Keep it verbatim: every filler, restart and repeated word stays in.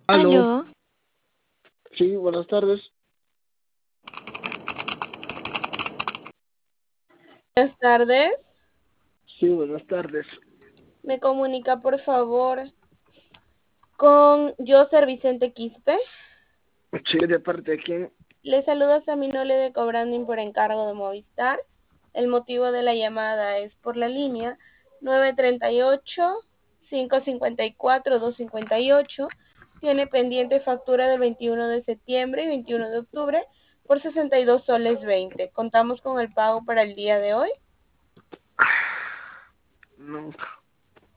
Aló, Aló, sí, buenas tardes. Buenas tardes. Sí, buenas tardes. Me comunica por favor con Joser Vicente Quispe. Sí, ¿de parte de quién? Le saluda Saminole de Cobranding por encargo de Movistar. El motivo de la llamada es por la línea nueve tres ocho, cinco cinco cuatro, dos cinco ocho. Tiene pendiente factura del veintiuno de septiembre y veintiuno de octubre por sesenta y dos soles veinte. Contamos con el pago para el día de hoy. No.